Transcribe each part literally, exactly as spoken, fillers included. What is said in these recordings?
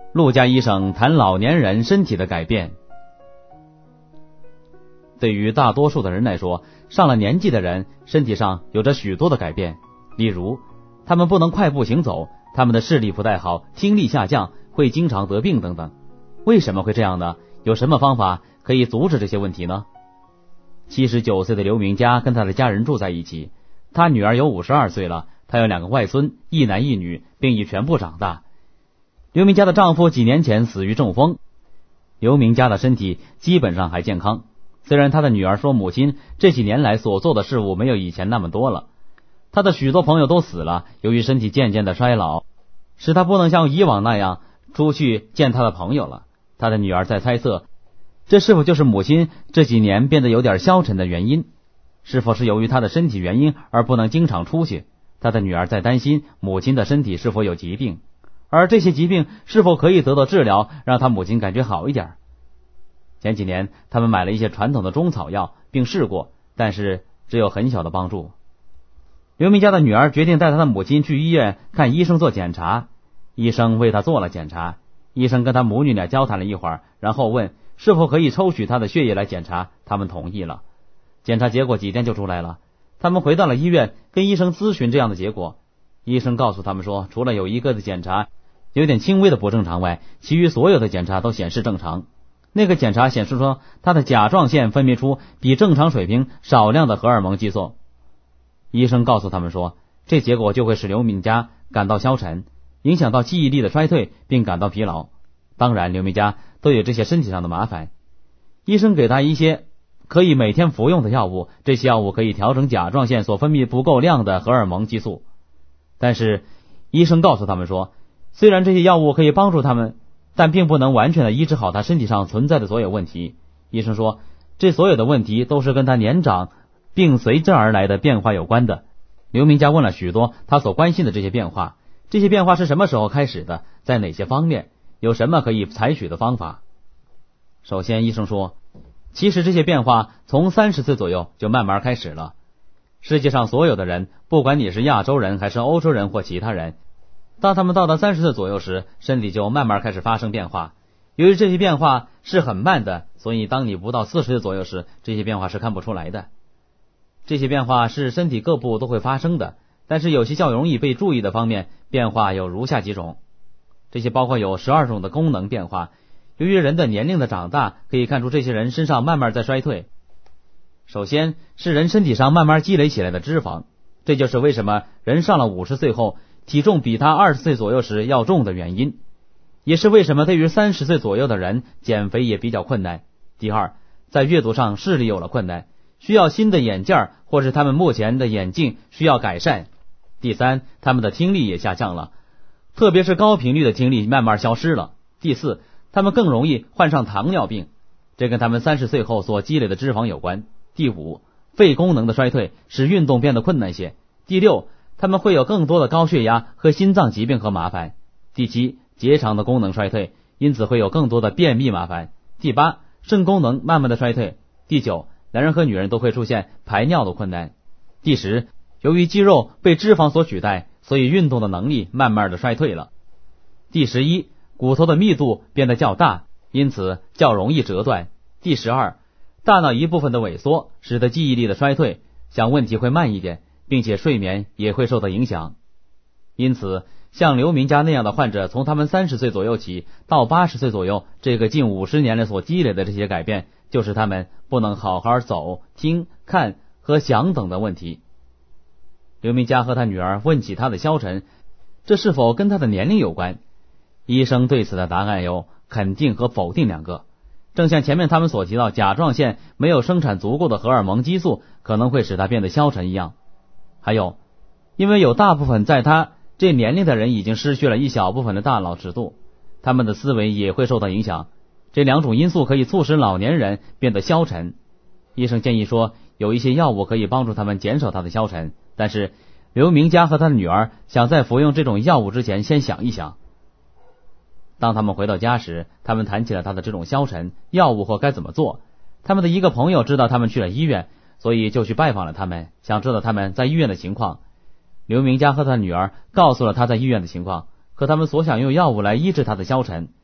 陆家医生谈老年人身体的改变。对于大多数的人来说，上了年纪的人身体上有着许多的改变，例如他们不能快步行走，他们的视力不太好，听力下降，会经常得病等等。为什么会这样呢？有什么方法可以阻止这些问题呢？七十九岁的刘明佳跟他的家人住在一起，他女儿有五十二岁了，他有两个外孙，一男一女，并已全部长大。刘明佳的丈夫几年前死于中风，刘明佳的身体基本上还健康。虽然他的女儿说母亲这几年来所做的事物没有以前那么多了，他的许多朋友都死了，由于身体渐渐的衰老，使他不能像以往那样出去见他的朋友了。他的女儿在猜测，这是否就是母亲这几年变得有点消沉的原因？是否是由于她的身体原因而不能经常出去？他的女儿在担心母亲的身体是否有疾病，而这些疾病是否可以得到治疗，让他母亲感觉好一点。前几年他们买了一些传统的中草药并试过，但是只有很小的帮助。刘明佳的女儿决定带他的母亲去医院看医生做检查，医生为他做了检查，医生跟他母女俩交谈了一会儿，然后问是否可以抽取他的血液来检查，他们同意了。检查结果几天就出来了，他们回到了医院跟医生咨询这样的结果。医生告诉他们说，除了有一个的检查有点轻微的不正常外，其余所有的检查都显示正常。那个检查显示说，他的甲状腺分泌出比正常水平少量的荷尔蒙激素。医生告诉他们说，这结果就会使刘明佳感到消沉，影响到记忆力的衰退，并感到疲劳。当然刘明佳都有这些身体上的麻烦。医生给他一些可以每天服用的药物，这些药物可以调整甲状腺所分泌不够量的荷尔蒙激素。但是医生告诉他们说，虽然这些药物可以帮助他们，但并不能完全的医治好他身体上存在的所有问题。医生说，这所有的问题都是跟他年长并随之而来的变化有关的。刘明佳问了许多他所关心的这些变化，这些变化是什么时候开始的，在哪些方面，有什么可以采取的方法。首先医生说，其实这些变化从三十岁左右就慢慢开始了。世界上所有的人，不管你是亚洲人还是欧洲人或其他人，当他们到达三十岁左右时，身体就慢慢开始发生变化。由于这些变化是很慢的，所以当你不到四十岁左右时，这些变化是看不出来的。这些变化是身体各部都会发生的，但是有些较容易被注意的方面，变化有如下几种。这些包括有十二种的功能变化。由于人的年龄的长大，可以看出这些人身上慢慢在衰退。首先是人身体上慢慢积累起来的脂肪，这就是为什么人上了五十岁后体重比他二十岁左右时要重的原因，也是为什么对于三十岁左右的人减肥也比较困难。第二，在阅读上视力有了困难，需要新的眼镜或是他们目前的眼镜需要改善。第三，他们的听力也下降了，特别是高频率的听力慢慢消失了。第四，他们更容易患上糖尿病，这跟他们三十岁后所积累的脂肪有关。第五，肺功能的衰退使运动变得困难些。第六，他们会有更多的高血压和心脏疾病和麻烦。第七，结肠的功能衰退，因此会有更多的便秘麻烦。第八，肾功能慢慢的衰退。第九，男人和女人都会出现排尿的困难。第十，由于肌肉被脂肪所取代，所以运动的能力慢慢的衰退了。第十一，骨头的密度变得较大，因此较容易折断。第十二，大脑一部分的萎缩使得记忆力的衰退，想问题会慢一点，并且睡眠也会受到影响。因此像刘明佳那样的患者，从他们三十岁左右起到八十岁左右，这个近五十年来所积累的这些改变，就是他们不能好好走、听、看和想等的问题。刘明佳和他女儿问起他的消沉，这是否跟他的年龄有关？医生对此的答案有肯定和否定两个。正像前面他们所提到，甲状腺没有生产足够的荷尔蒙激素，可能会使他变得消沉一样。还有，因为有大部分在他这年龄的人已经失去了一小部分的大脑尺度，他们的思维也会受到影响。这两种因素可以促使老年人变得消沉。医生建议说，有一些药物可以帮助他们减少他的消沉，但是刘明佳和他的女儿想在服用这种药物之前先想一想。当他们回到家时，他们谈起了他的这种消沉、药物或该怎么做。他们的一个朋友知道他们去了医院，所以就去拜访了他们，想知道他们在医院的情况。刘明佳和他女儿告诉了他在医院的情况，和他们所想用药物来医治他的消沉。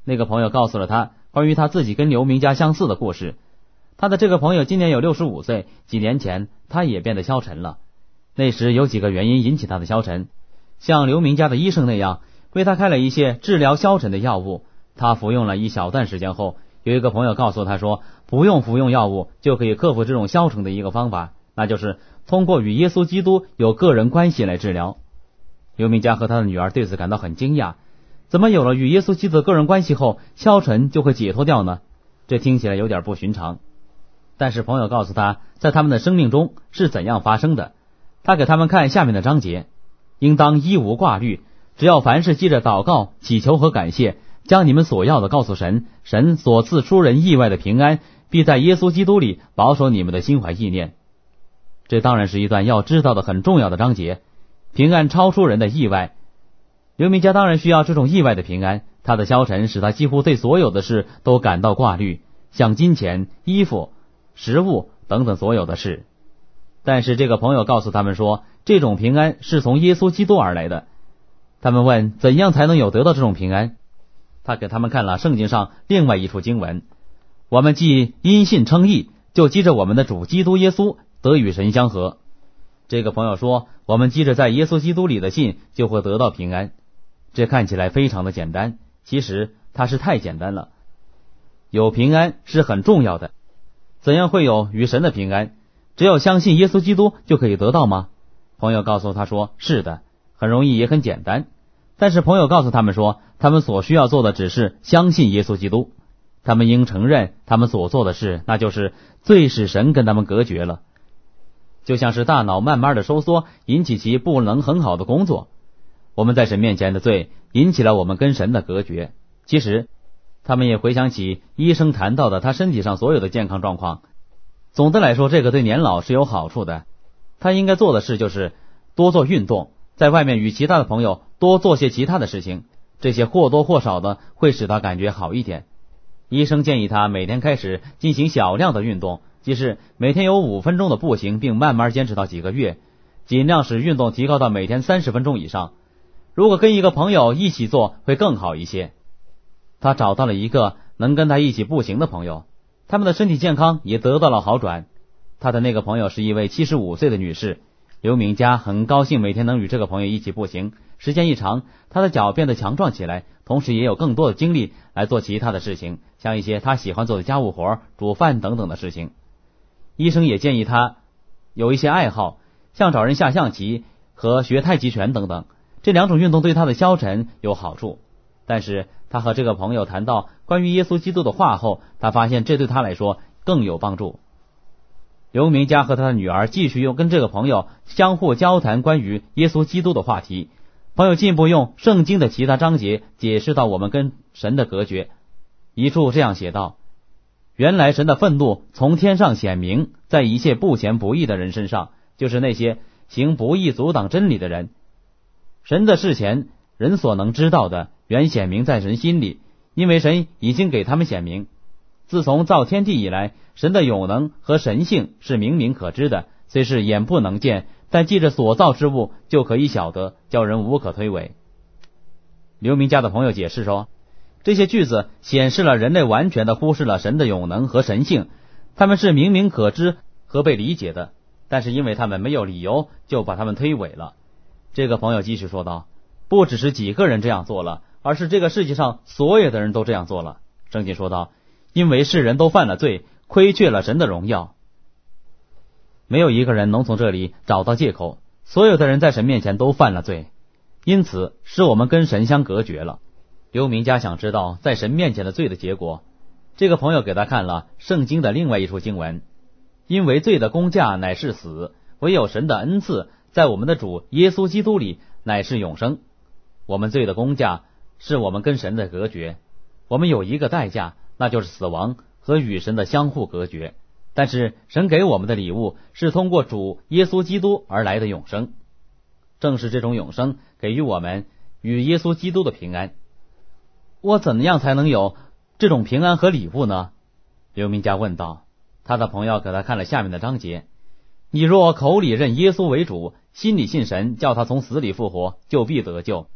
那个朋友告诉了他关于他自己跟刘明家相似的故事。他的这个朋友今年有六十五岁，几年前他也变得消沉了。那时有几个原因引起他的消沉，像刘明家的医生那样为他开了一些治疗消沉的药物。他服用了一小段时间后，有一个朋友告诉他说，不用服用药物就可以克服这种消沉的一个方法，那就是通过与耶稣基督有个人关系来治疗。刘明家和他的女儿对此感到很惊讶，怎么有了与耶稣基督的个人关系后，消沉就会解脱掉呢？这听起来有点不寻常。但是朋友告诉他，在他们的生命中是怎样发生的。他给他们看下面的章节，应当一无挂虑，只要凡事记着祷告、祈求和感谢，将你们所要的告诉神，神所赐出人意外的平安，必在耶稣基督里保守你们的心怀意念。这当然是一段要知道的很重要的章节，平安超出人的意外。刘明家当然需要这种意外的平安，他的消沉使他几乎对所有的事都感到挂虑，像金钱、衣服、食物等等所有的事。但是这个朋友告诉他们说，这种平安是从耶稣基督而来的。他们问怎样才能有得到这种平安，他给他们看了圣经上另外一处经文，我们既因信称义，就记着我们的主基督耶稣得与神相合。这个朋友说，我们记着在耶稣基督里的信就会得到平安。这看起来非常的简单，其实它是太简单了。有平安是很重要的，怎样会有与神的平安？只有相信耶稣基督就可以得到吗？朋友告诉他说，是的，很容易也很简单。但是朋友告诉他们说，他们所需要做的只是相信耶稣基督。他们应承认他们所做的事，那就是罪使神跟他们隔绝了，就像是大脑慢慢的收缩，引起其不能很好的工作。我们在神面前的罪引起了我们跟神的隔绝。其实他们也回想起医生谈到的他身体上所有的健康状况。总的来说，这个对年老是有好处的。他应该做的事就是多做运动，在外面与其他的朋友多做些其他的事情，这些或多或少的会使他感觉好一点。医生建议他每天开始进行小量的运动，即是每天有五分钟的步行，并慢慢坚持到几个月，尽量使运动提高到每天三十分钟以上。如果跟一个朋友一起做会更好一些。他找到了一个能跟他一起步行的朋友，他们的身体健康也得到了好转。他的那个朋友是一位七十五岁的女士，刘明家很高兴每天能与这个朋友一起步行，时间一长，他的脚变得强壮起来，同时也有更多的精力来做其他的事情，像一些他喜欢做的家务活、煮饭等等的事情。医生也建议他有一些爱好，像找人下象棋和学太极拳等等，这两种运动对他的消沉有好处。但是他和这个朋友谈到关于耶稣基督的话后，他发现这对他来说更有帮助。刘明家和他的女儿继续用跟这个朋友相互交谈关于耶稣基督的话题。朋友进一步用圣经的其他章节解释到我们跟神的隔绝。一处这样写道，原来神的愤怒从天上显明在一切不虔不义的人身上，就是那些行不义阻挡真理的人。神的事前人所能知道的原显明在神心里，因为神已经给他们显明。自从造天地以来，神的有能和神性是明明可知的，虽是眼不能见，但记着所造之物就可以晓得，叫人无可推诿。刘明家的朋友解释说，这些句子显示了人类完全的忽视了神的有能和神性，他们是明明可知和被理解的，但是因为他们没有理由，就把他们推诿了。这个朋友继续说道，不只是几个人这样做了，而是这个世界上所有的人都这样做了。圣经说道，因为世人都犯了罪，亏缺了神的荣耀。没有一个人能从这里找到借口，所有的人在神面前都犯了罪，因此使我们跟神相隔绝了。刘明家想知道在神面前的罪的结果，这个朋友给他看了圣经的另外一处经文，因为罪的工价乃是死，唯有神的恩赐在我们的主耶稣基督里乃是永生。我们罪的工价是我们跟神的隔绝，我们有一个代价，那就是死亡和与神的相互隔绝。但是神给我们的礼物是通过主耶稣基督而来的永生，正是这种永生给予我们与耶稣基督的平安。我怎样才能有这种平安和礼物呢？刘明家问道。他的朋友给他看了下面的章节，你若口里认耶稣为主，心里信神，叫他从死里复活，就必得救。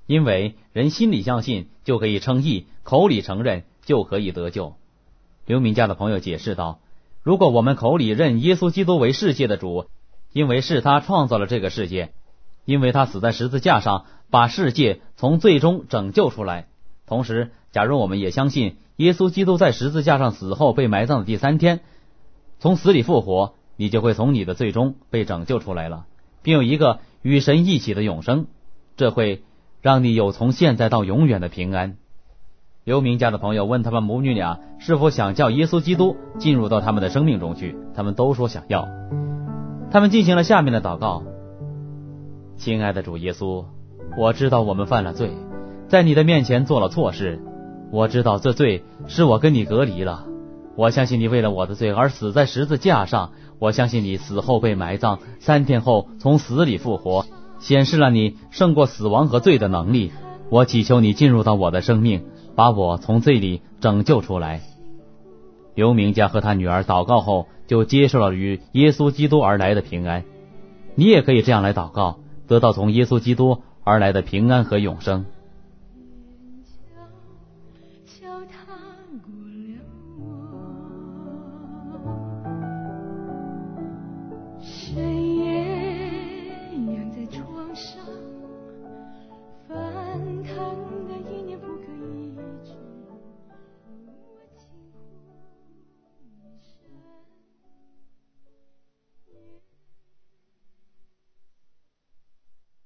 因为人心里相信就可以称义，口里承认就可以得救。刘明家的朋友解释道，如果我们口里认耶稣基督为世界的主，因为是他创造了这个世界，因为他死在十字架上把世界从最终拯救出来。同时，假如我们也相信耶稣基督在十字架上死后被埋葬的第三天从死里复活，你就会从你的罪中被拯救出来了，并有一个与神一起的永生，这会让你有从现在到永远的平安。刘明家的朋友问他们母女俩是否想叫耶稣基督进入到他们的生命中去，他们都说想要。他们进行了下面的祷告：亲爱的主耶稣，我知道我们犯了罪，在你的面前做了错事，我知道这罪使我跟你隔离了，我相信你为了我的罪而死在十字架上，我相信你死后被埋葬，三天后从死里复活，显示了你胜过死亡和罪的能力。我祈求你进入到我的生命，把我从罪里拯救出来。刘明家和他女儿祷告后，就接受了与耶稣基督而来的平安。你也可以这样来祷告，得到从耶稣基督而来的平安和永生。